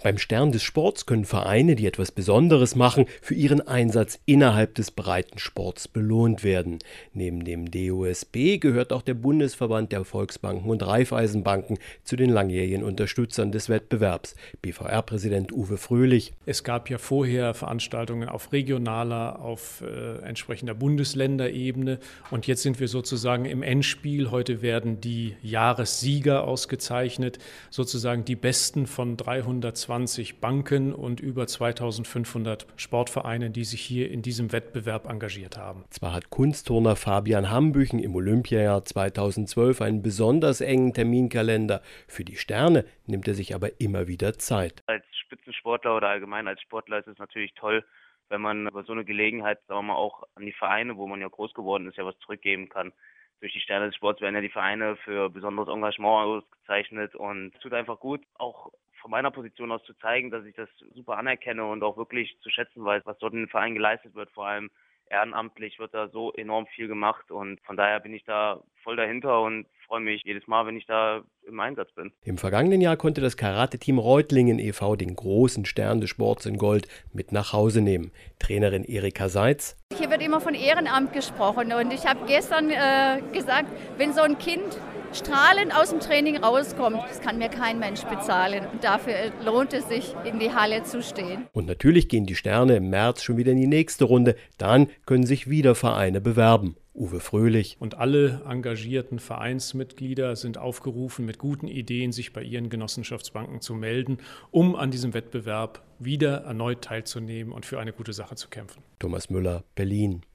Beim Stern des Sports können Vereine, die etwas Besonderes machen, für ihren Einsatz innerhalb des Breitensports belohnt werden. Neben dem DOSB gehört auch der Bundesverband der Volksbanken und Raiffeisenbanken zu den langjährigen Unterstützern des Wettbewerbs. BVR-Präsident Uwe Fröhlich. Es gab ja vorher Veranstaltungen auf regionaler, auf entsprechender Bundesländerebene und jetzt sind wir sozusagen im Endspiel. Heute werden die Jahressieger ausgezeichnet, sozusagen die besten von 320 Banken und über 2500 Sportvereinen, die sich hier in diesem Wettbewerb engagiert haben. Zwar hat Kunstturner Fabian Hambüchen im Olympiajahr 2012 einen besonders engen Terminkalender. Für die Sterne nimmt er sich aber immer wieder Zeit. Als Spitzensportler oder allgemein als Sportler ist es natürlich toll, wenn man über so eine Gelegenheit, sagen wir mal, auch an die Vereine, wo man ja groß geworden ist, ja was zurückgeben kann. Durch die Sterne des Sports werden ja die Vereine für besonderes Engagement ausgezeichnet und es tut einfach gut, auch von meiner Position aus zu zeigen, dass ich das super anerkenne und auch wirklich zu schätzen weiß, was dort in den Vereinen geleistet wird. Vor allem ehrenamtlich wird da so enorm viel gemacht und von daher bin ich da voll dahinter und freue mich jedes Mal, wenn ich da im Einsatz bin. Im vergangenen Jahr konnte das Karate-Team Reutlingen e.V. den großen Stern des Sports in Gold mit nach Hause nehmen. Trainerin Erika Seitz. Hier wird immer von Ehrenamt gesprochen und ich habe gestern gesagt, wenn so ein Kind strahlend aus dem Training rauskommt, das kann mir kein Mensch bezahlen. Und dafür lohnt es sich, in die Halle zu stehen. Und natürlich gehen die Sterne im März schon wieder in die nächste Runde. Dann können sich wieder Vereine bewerben. Uwe Fröhlich. Und alle engagierten Vereinsmitglieder sind aufgerufen, mit guten Ideen sich bei ihren Genossenschaftsbanken zu melden, um an diesem Wettbewerb wieder erneut teilzunehmen und für eine gute Sache zu kämpfen. Thomas Müller, Berlin.